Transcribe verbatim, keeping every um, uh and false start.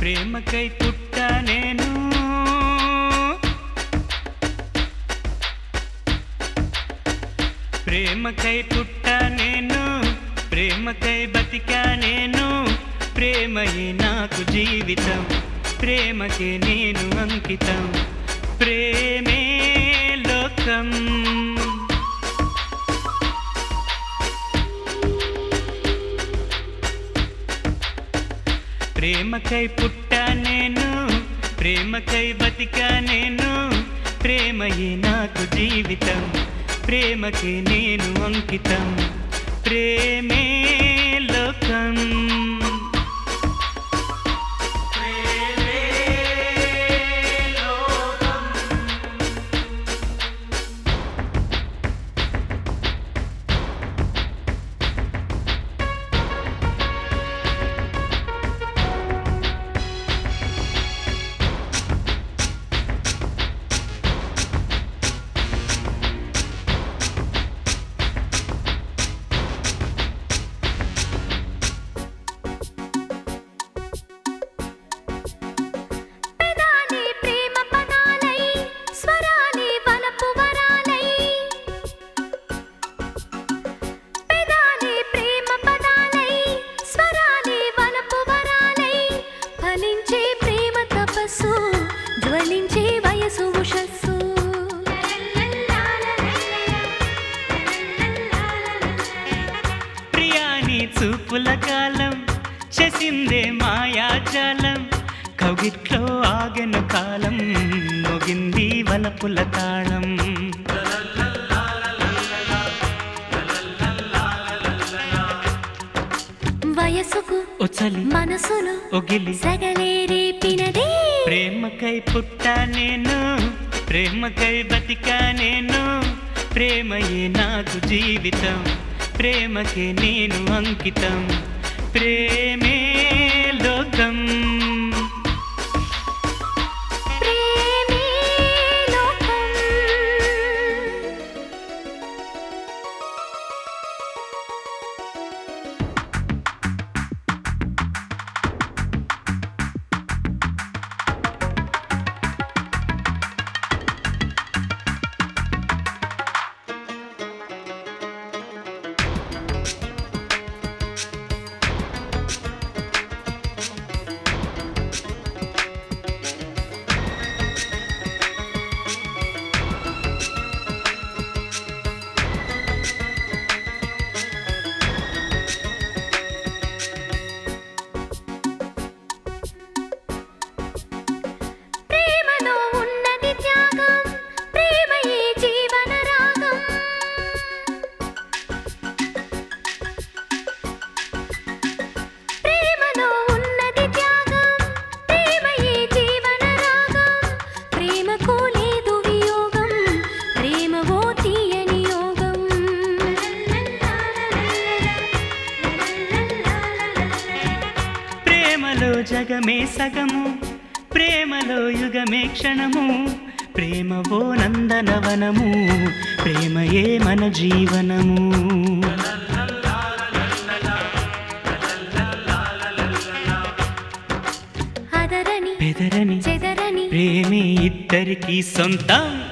ప్రేమకై పుట్టా నేను ప్రేమకై పుట్టా నేను ప్రేమకై బతికా నేను ప్రేమయే నాకు జీవితం ప్రేమకే నేను అంకితం ప్రేమే లోకం ప్రేమకై పుట్టా నేను ప్రేమకై బతికా నేను ప్రేమయే నాకు జీవితం ప్రేమకే నేను అంకితం ప్రేమే లోకం జ్వలించే వయసు ఉషస్సు ప్రియాని చూపుల కాలం చేసిందే మాయాజాలం కవిట్లో ఆగెను కాలం మొగింది వలపుల తాళం వయసుకు ఒచలి మనసును ఒగిలి సగలే రేపినదే ప్రేమకై పుట్టా నేను ప్రేమకై బతికా నేను ప్రేమయే నాకు జీవితం ప్రేమకే నేను అంకితం ప్రేమే లోకం జగమే సగము ప్రేమలో యుగమే క్షణము ప్రేమవో నందనవనము ప్రేమయే మన జీవనము అదరని బెదరని చెదరని ప్రేమే ఇద్దరికి సొంతం